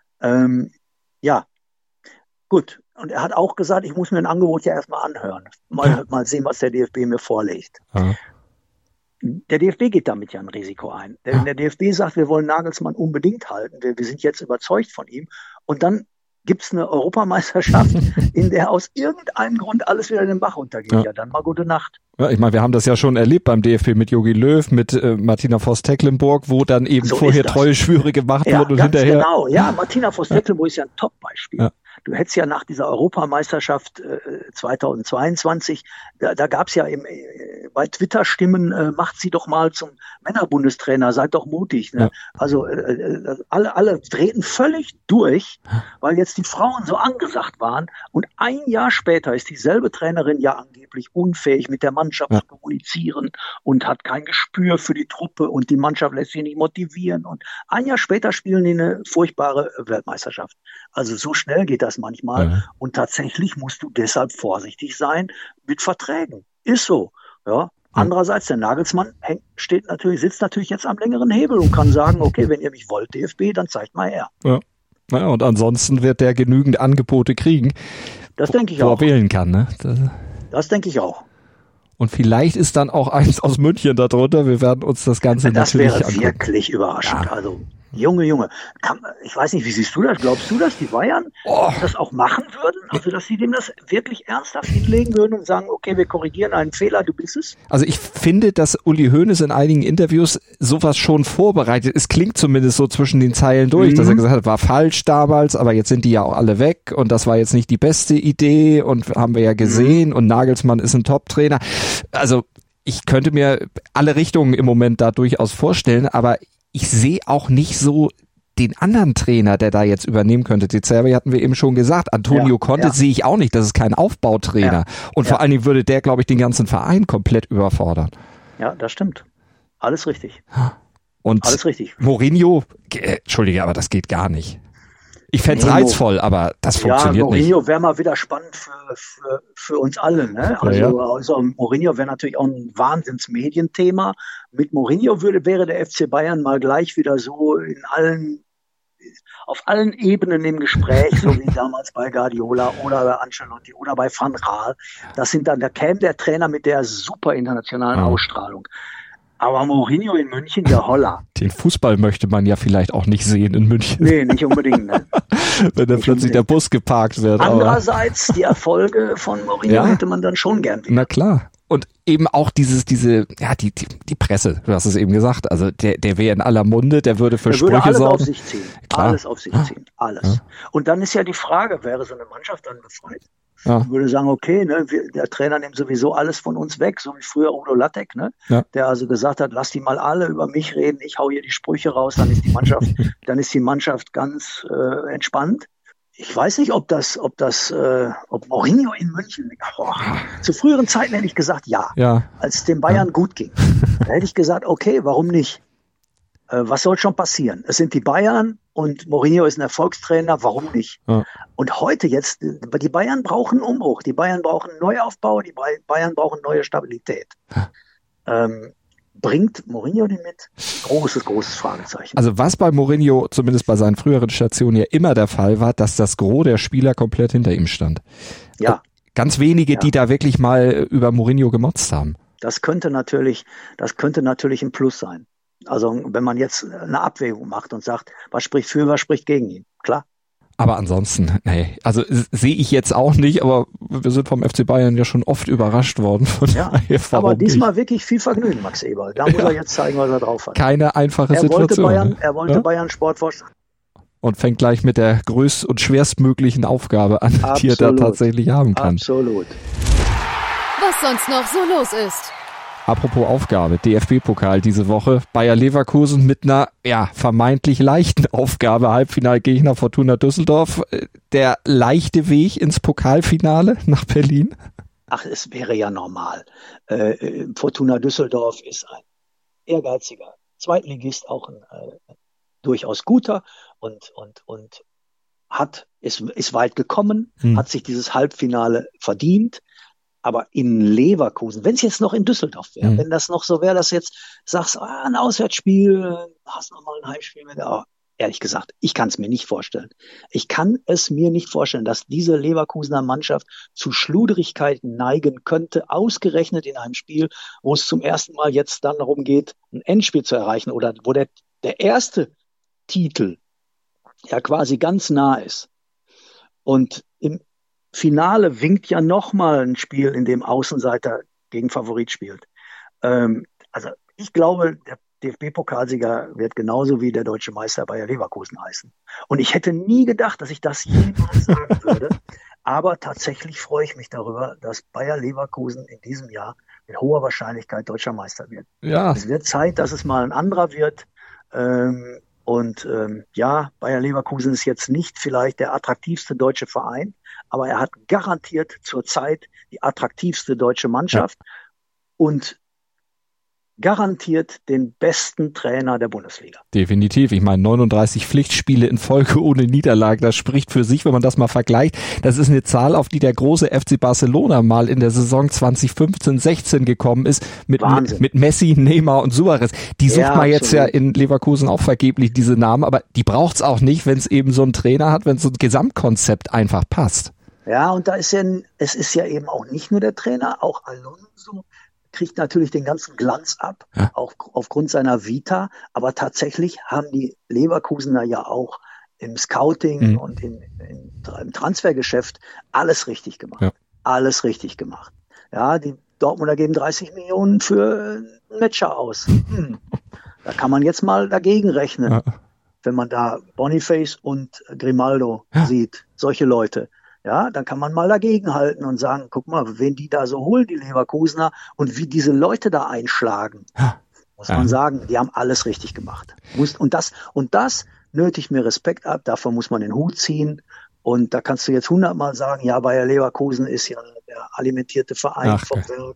Gut. Und er hat auch gesagt, ich muss mir ein Angebot ja erstmal anhören. Mal sehen, was der DFB mir vorlegt. Ja. Der DFB geht damit ja ein Risiko ein. Denn der DFB sagt, wir wollen Nagelsmann unbedingt halten. Wir sind jetzt überzeugt von ihm. Und dann gibt's eine Europameisterschaft, in der aus irgendeinem Grund alles wieder in den Bach runtergeht. Ja, dann mal gute Nacht. Ja, ich meine, wir haben das ja schon erlebt beim DFB mit Jogi Löw, mit Martina Voss-Tecklenburg, wo dann eben so vorher Treueschwüre gemacht wurden und hinterher... Genau, ja, Martina Voss-Tecklenburg ist ja ein Top-Beispiel. Ja. Du hättest ja nach dieser Europameisterschaft 2022, da gab's ja bei Twitter Stimmen, macht sie doch mal zum Männerbundestrainer, seid doch mutig. Ne? Ja. Also alle drehten völlig durch, weil jetzt die Frauen so angesagt waren. Und ein Jahr später ist dieselbe Trainerin ja angeblich unfähig, mit der Mannschaft zu kommunizieren und hat kein Gespür für die Truppe und die Mannschaft lässt sich nicht motivieren. Und ein Jahr später spielen die eine furchtbare Weltmeisterschaft. Also so schnell geht das manchmal. Ja. Und tatsächlich musst du deshalb vorsichtig sein mit Verträgen. Ist so. Ja. Andererseits, der Nagelsmann sitzt natürlich jetzt am längeren Hebel und kann sagen, okay, wenn ihr mich wollt, DFB, dann zeigt mal her. Ja. Ja, und ansonsten wird der genügend Angebote kriegen, das denke ich auch, wo er wählen kann. Ne? Das denke ich auch. Und vielleicht ist dann auch eins aus München darunter. Wir werden uns das Ganze natürlich angucken. Das wäre wirklich überraschend. Ja. Also Junge, ich weiß nicht, wie siehst du das? Glaubst du, dass die Bayern das auch machen würden? Also, dass sie dem das wirklich ernsthaft hinlegen würden und sagen, okay, wir korrigieren einen Fehler, du bist es? Also ich finde, dass Uli Hoeneß in einigen Interviews sowas schon vorbereitet. Es klingt zumindest so zwischen den Zeilen durch, dass er gesagt hat, war falsch damals, aber jetzt sind die ja auch alle weg und das war jetzt nicht die beste Idee und haben wir ja gesehen und Nagelsmann ist ein Top-Trainer. Also ich könnte mir alle Richtungen im Moment da durchaus vorstellen, aber ich sehe auch nicht so den anderen Trainer, der da jetzt übernehmen könnte. De Zerbi hatten wir eben schon gesagt. Antonio Conte sehe ich auch nicht. Das ist kein Aufbautrainer. Und vor allen Dingen würde der, glaube ich, den ganzen Verein komplett überfordern. Ja, das stimmt. Alles richtig. Und alles richtig. Mourinho, entschuldige, aber das geht gar nicht. Ich fände es reizvoll, aber das funktioniert nicht. Mourinho wäre mal wieder spannend für uns alle. Ne? Also Mourinho wäre natürlich auch ein Wahnsinns-Medienthema. Mit Mourinho wäre der FC Bayern mal gleich wieder so auf allen Ebenen im Gespräch, so wie damals bei Guardiola oder bei Ancelotti oder bei Van Gaal. Da käme der Trainer mit der super internationalen Ausstrahlung. Aber Mourinho in München, ja holla. Den Fußball möchte man ja vielleicht auch nicht sehen in München. Nee, nicht unbedingt. Ne? Wenn da plötzlich der Bus geparkt wird. Andererseits, die Erfolge von Mourinho hätte man dann schon gern wieder. Na klar. Und eben auch die Presse, du hast es eben gesagt, also der wäre in aller Munde, der würde für Sprüche alles sorgen. Auf sich ziehen. Klar. Alles auf sich ziehen, alles. Ja. Und dann ist ja die Frage, wäre so eine Mannschaft dann befreit? Ja. Ich würde sagen, okay, ne, der Trainer nimmt sowieso alles von uns weg, so wie früher Udo Lattek, ne, der also gesagt hat, lass die mal alle über mich reden, ich hau hier die Sprüche raus, dann ist die Mannschaft ganz entspannt. Ich weiß nicht, ob Mourinho in München, zu früheren Zeiten hätte ich gesagt, ja. Als es den Bayern gut ging. Da hätte ich gesagt, okay, warum nicht? Was soll schon passieren? Es sind die Bayern und Mourinho ist ein Erfolgstrainer, warum nicht? Ja. Und heute jetzt, die Bayern brauchen Umbruch, die Bayern brauchen Neuaufbau, die Bayern brauchen neue Stabilität. Bringt Mourinho den mit? Großes Fragezeichen. Also was bei Mourinho, zumindest bei seinen früheren Stationen, ja immer der Fall war, dass das Gros der Spieler komplett hinter ihm stand. Ja. Ganz wenige, die da wirklich mal über Mourinho gemotzt haben. Das könnte natürlich ein Plus sein. Also wenn man jetzt eine Abwägung macht und sagt, was spricht für, was spricht gegen ihn, klar. Aber ansonsten, also sehe ich jetzt auch nicht, aber wir sind vom FC Bayern ja schon oft überrascht worden. Aber diesmal wirklich viel Vergnügen, Max Eberl. Da muss er jetzt zeigen, was er drauf hat. Keine einfache Situation. Er wollte Bayern Sportvorstand. Und fängt gleich mit der größt- und schwerstmöglichen Aufgabe an, die er da tatsächlich haben kann. Absolut. Was sonst noch so los ist. Apropos Aufgabe, DFB-Pokal diese Woche, Bayer Leverkusen mit einer vermeintlich leichten Aufgabe, Halbfinalgegner Fortuna Düsseldorf, der leichte Weg ins Pokalfinale nach Berlin? Ach, es wäre ja normal. Fortuna Düsseldorf ist ein ehrgeiziger Zweitligist, auch ein durchaus guter und ist weit gekommen, hat sich dieses Halbfinale verdient. Aber in Leverkusen, wenn es jetzt noch in Düsseldorf wäre, wenn das noch so wäre, dass du jetzt sagst, ein Auswärtsspiel, hast noch mal ein Heimspiel mit, ehrlich gesagt, ich kann es mir nicht vorstellen. Ich kann es mir nicht vorstellen, dass diese Leverkusener Mannschaft zu Schludrigkeiten neigen könnte, ausgerechnet in einem Spiel, wo es zum ersten Mal jetzt dann darum geht, ein Endspiel zu erreichen oder wo der erste Titel ja quasi ganz nah ist. Und im Finale winkt ja nochmal ein Spiel, in dem Außenseiter gegen Favorit spielt. Also ich glaube, der DFB-Pokalsieger wird genauso wie der deutsche Meister Bayer Leverkusen heißen. Und ich hätte nie gedacht, dass ich das jemals sagen würde. Aber tatsächlich freue ich mich darüber, dass Bayer Leverkusen in diesem Jahr mit hoher Wahrscheinlichkeit deutscher Meister wird. Ja. Es wird Zeit, dass es mal ein anderer wird. Bayer Leverkusen ist jetzt nicht vielleicht der attraktivste deutsche Verein, aber er hat garantiert zurzeit die attraktivste deutsche Mannschaft und garantiert den besten Trainer der Bundesliga. Definitiv. Ich meine, 39 Pflichtspiele in Folge ohne Niederlage, das spricht für sich, wenn man das mal vergleicht. Das ist eine Zahl, auf die der große FC Barcelona mal in der Saison 2015-16 gekommen ist, mit Messi, Neymar und Suarez. Die sucht man jetzt ja in Leverkusen auch vergeblich, diese Namen, aber die braucht's auch nicht, wenn es eben so einen Trainer hat, wenn so ein Gesamtkonzept einfach passt. Ja, und es ist ja eben auch nicht nur der Trainer, auch Alonso kriegt natürlich den ganzen Glanz ab, auch aufgrund seiner Vita. Aber tatsächlich haben die Leverkusener ja auch im Scouting und im Transfergeschäft alles richtig gemacht. Ja. Alles richtig gemacht. Ja, die Dortmunder geben 30 Millionen für einen Matcher aus. Da kann man jetzt mal dagegen rechnen, wenn man da Boniface und Grimaldo sieht. Solche Leute. ja, dann kann man mal dagegenhalten und sagen, guck mal, wen die da so holen, die Leverkusener, und wie diese Leute da einschlagen. Muss man sagen, die haben alles richtig gemacht. Und das nötigt mir Respekt ab, davon muss man den Hut ziehen. Und da kannst du jetzt 100-mal sagen, ja, Bayer Leverkusen ist ja der alimentierte Verein vom Werk.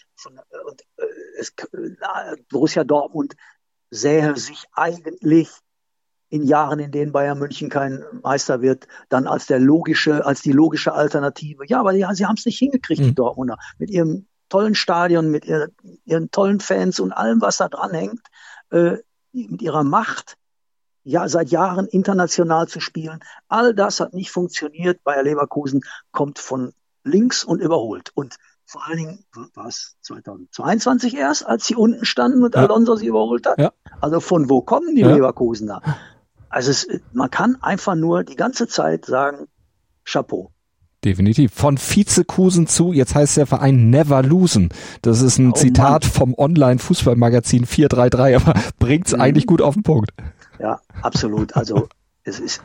Borussia Dortmund sähe sich eigentlich in Jahren, in denen Bayern München kein Meister wird, dann als die logische Alternative. Ja, aber sie haben es nicht hingekriegt, die Dortmunder, mit ihrem tollen Stadion, mit ihren tollen Fans und allem, was da dran hängt, mit ihrer Macht, ja, seit Jahren international zu spielen. All das hat nicht funktioniert. Bayer Leverkusen kommt von links und überholt. Und vor allen Dingen war es 2022 erst, als sie unten standen und Alonso sie überholt hat. Ja. Also von wo kommen die Leverkusener? Also man kann einfach nur die ganze Zeit sagen, Chapeau. Definitiv. Von Vizekusen zu, jetzt heißt der Verein Never Losen. Das ist ein Zitat vom Online-Fußballmagazin 433, aber bringt's eigentlich gut auf den Punkt. Ja, absolut. Also es ist,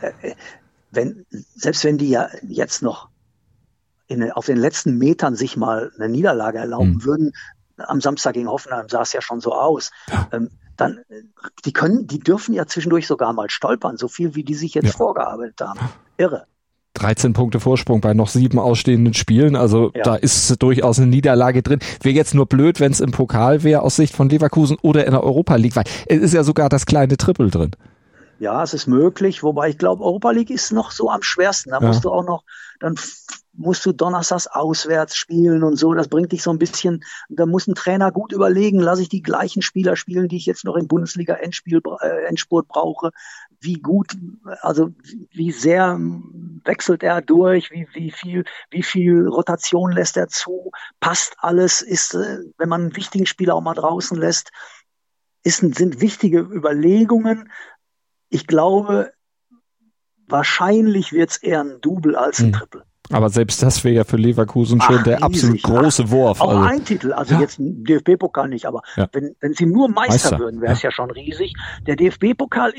selbst wenn die ja jetzt noch auf den letzten Metern sich mal eine Niederlage erlauben würden, am Samstag gegen Hoffenheim sah es ja schon so aus, dann die dürfen ja zwischendurch sogar mal stolpern, so viel wie die sich jetzt vorgearbeitet haben. Irre. 13 Punkte Vorsprung bei noch 7 ausstehenden Spielen, also da ist durchaus eine Niederlage drin. Wäre jetzt nur blöd, wenn es im Pokal wäre aus Sicht von Leverkusen oder in der Europa League, weil es ist ja sogar das kleine Triple drin. Ja, es ist möglich, wobei ich glaube, Europa League ist noch so am schwersten. Da musst du auch noch, dann musst du donnerstags auswärts spielen und so. Das bringt dich so ein bisschen, da muss ein Trainer gut überlegen, lasse ich die gleichen Spieler spielen, die ich jetzt noch im Bundesliga-Endspurt brauche. Wie gut, also wie sehr wechselt er durch, wie viel Rotation lässt er zu, passt alles, wenn man einen wichtigen Spieler auch mal draußen lässt, sind wichtige Überlegungen. Ich glaube, wahrscheinlich wird es eher ein Double als ein Triple. Aber selbst das wäre ja für Leverkusen schon der absolut große Wurf. Auch ein Titel, also jetzt ein DFB-Pokal nicht, aber wenn sie nur Meister würden, wäre es ja schon riesig. Der DFB-Pokal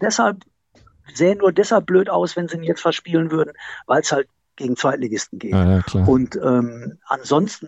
sähe nur deshalb blöd aus, wenn sie ihn jetzt verspielen würden, weil es halt gegen Zweitligisten geht. Und ansonsten,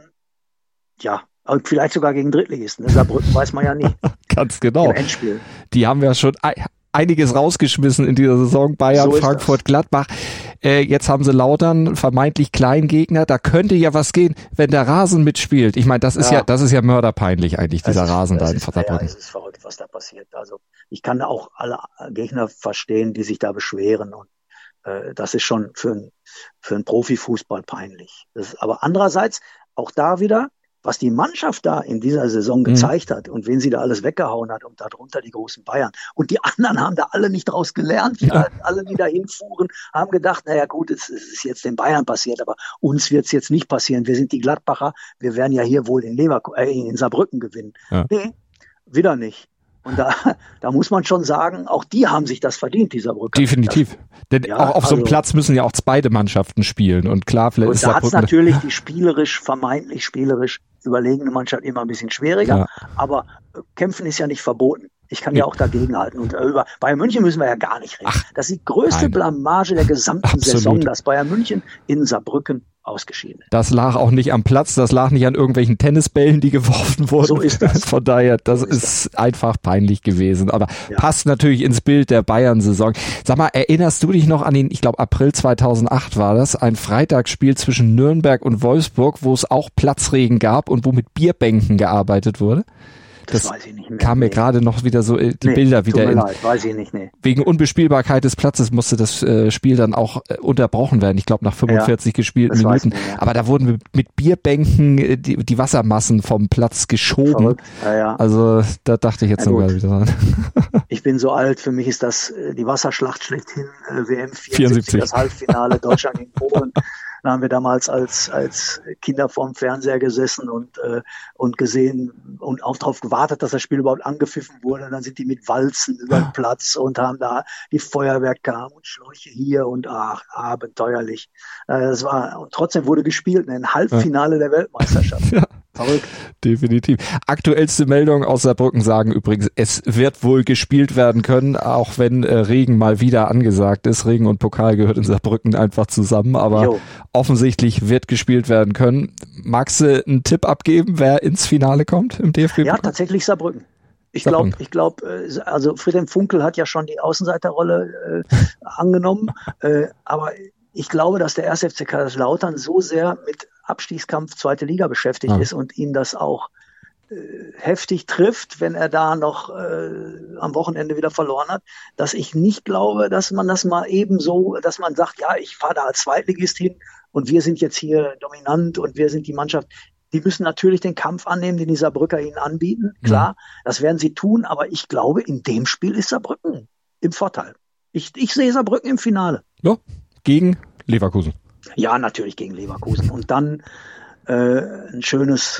vielleicht sogar gegen Drittligisten. Saarbrücken weiß man ja nicht. Ganz genau. Im Endspiel. Die haben ja schon einiges rausgeschmissen in dieser Saison, Bayern, so Frankfurt, Gladbach. Jetzt haben sie Lautern, vermeintlich kleinen Gegner. Da könnte ja was gehen, wenn der Rasen mitspielt. Ich meine, das ist ja mörderpeinlich eigentlich, dieser Rasen da in Saarbrücken. Ja, es ist verrückt, was da passiert. Also ich kann auch alle Gegner verstehen, die sich da beschweren. Und das ist schon für einen Profifußball peinlich. Aber andererseits auch da wieder, was die Mannschaft da in dieser Saison gezeigt hat und wen sie da alles weggehauen hat und darunter die großen Bayern. Und die anderen haben da alle nicht draus gelernt. Alle, die da hinfuhren, haben gedacht, naja gut, es ist jetzt den Bayern passiert, aber uns wird es jetzt nicht passieren. Wir sind die Gladbacher, wir werden ja hier wohl in Saarbrücken gewinnen. Ja. Nee, wieder nicht. Und da muss man schon sagen, auch die haben sich das verdient, dieser Brücke. Definitiv. Denn auch auf so einem Platz müssen ja auch beide Mannschaften spielen. Und klar, vielleicht ist da hat es natürlich die vermeintlich spielerisch überlegene Mannschaft immer ein bisschen schwieriger. Ja. Aber kämpfen ist ja nicht verboten. Ich kann ja auch dagegenhalten. Und über Bayern München müssen wir ja gar nicht reden. Das ist die größte Blamage der gesamten Saison, dass Bayern München in Saarbrücken ausgeschieden ist. Das lag auch nicht am Platz, das lag nicht an irgendwelchen Tennisbällen, die geworfen wurden. So ist das. Von daher, das ist einfach peinlich gewesen. Aber passt natürlich ins Bild der Bayern-Saison. Sag mal, erinnerst du dich noch an den, ich glaube April 2008 war das, ein Freitagsspiel zwischen Nürnberg und Wolfsburg, wo es auch Platzregen gab und wo mit Bierbänken gearbeitet wurde? Das weiß ich nicht mehr. Kam mir gerade noch wieder so die Bilder wieder in. Weiß ich nicht, Wegen Unbespielbarkeit des Platzes musste das Spiel dann auch unterbrochen werden. Ich glaube nach 45 gespielten Minuten. Aber da wurden mit Bierbänken die Wassermassen vom Platz geschoben. Also da dachte ich jetzt sogar wieder dran. Ich bin so alt, für mich ist das die Wasserschlacht schlechthin, WM 74, das Halbfinale Deutschland gegen Polen. Da haben wir damals als Kinder vorm Fernseher gesessen und gesehen und auch darauf gewartet, dass das Spiel überhaupt angepfiffen wurde. Und dann sind die mit Walzen über den Platz und haben da die Feuerwehr kam und Schläuche hier und abenteuerlich. Und trotzdem wurde gespielt, ein Halbfinale der Weltmeisterschaft. Verrückt. Definitiv. Aktuellste Meldung aus Saarbrücken sagen übrigens, es wird wohl gespielt werden können, auch wenn Regen mal wieder angesagt ist. Regen und Pokal gehört in Saarbrücken einfach zusammen, aber offensichtlich wird gespielt werden können. Magst du einen Tipp abgeben, wer ins Finale kommt im DFB-Pokal? Ja, tatsächlich Saarbrücken. Ich glaube, also Friedhelm Funkel hat ja schon die Außenseiterrolle angenommen, aber ich glaube, dass der 1. FC Kaiserslautern so sehr mit Abstiegskampf zweite Liga beschäftigt ist und ihn das auch heftig trifft, wenn er da noch am Wochenende wieder verloren hat, dass ich nicht glaube, dass man das mal eben so, dass man sagt, ja, ich fahre da als Zweitligist hin und wir sind jetzt hier dominant und wir sind die Mannschaft. Die müssen natürlich den Kampf annehmen, den die Saarbrücker ihnen anbieten. Klar, das werden sie tun, aber ich glaube, in dem Spiel ist Saarbrücken im Vorteil. Ich sehe Saarbrücken im Finale. Ja, gegen Leverkusen. Ja, natürlich gegen Leverkusen. Und dann ein schönes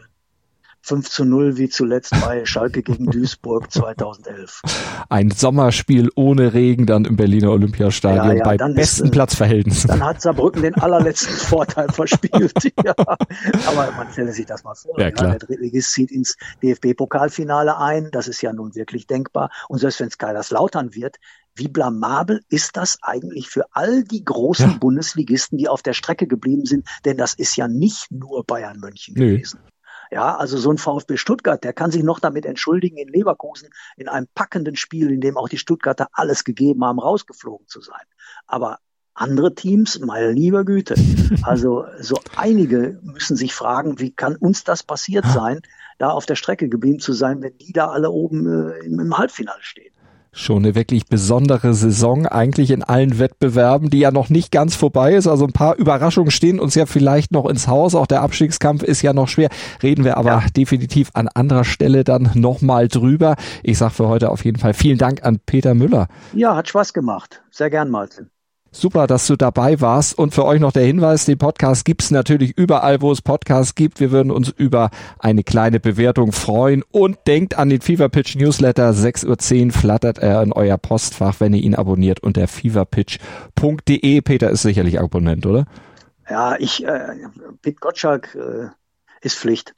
5:0 wie zuletzt bei Schalke gegen Duisburg 2011. Ein Sommerspiel ohne Regen dann im Berliner Olympiastadion bei besten Platzverhältnissen. Dann hat Saarbrücken den allerletzten Vorteil verspielt. Ja. Aber man stelle sich das mal vor. Ja, klar. Der Drittligist zieht ins DFB-Pokalfinale ein. Das ist ja nun wirklich denkbar. Und selbst wenn es Kaiserslautern wird, wie blamabel ist das eigentlich für all die großen Bundesligisten, die auf der Strecke geblieben sind? Denn das ist ja nicht nur Bayern München gewesen. Ja, also so ein VfB Stuttgart, der kann sich noch damit entschuldigen, in Leverkusen in einem packenden Spiel, in dem auch die Stuttgarter alles gegeben haben, rausgeflogen zu sein. Aber andere Teams, meine liebe Güte, also so einige müssen sich fragen, wie kann uns das passiert sein, da auf der Strecke geblieben zu sein, wenn die da alle oben im Halbfinale stehen. Schon eine wirklich besondere Saison, eigentlich in allen Wettbewerben, die ja noch nicht ganz vorbei ist. Also ein paar Überraschungen stehen uns ja vielleicht noch ins Haus. Auch der Abstiegskampf ist ja noch schwer. Reden wir aber definitiv an anderer Stelle dann nochmal drüber. Ich sage für heute auf jeden Fall vielen Dank an Peter Müller. Ja, hat Spaß gemacht. Sehr gern, Martin. Super, dass du dabei warst. Und für euch noch der Hinweis, den Podcast gibt's natürlich überall, wo es Podcasts gibt. Wir würden uns über eine kleine Bewertung freuen. Und denkt an den Fever Pitch Newsletter. 6:10 Uhr flattert er in euer Postfach, wenn ihr ihn abonniert unter feverpitch.de. Peter ist sicherlich Abonnent, oder? Ja, Pete Gottschalk ist Pflicht.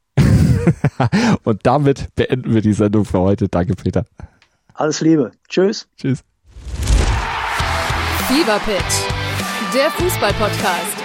Und damit beenden wir die Sendung für heute. Danke, Peter. Alles Liebe. Tschüss. Tschüss. Fever Pitch, der Fußball-Podcast.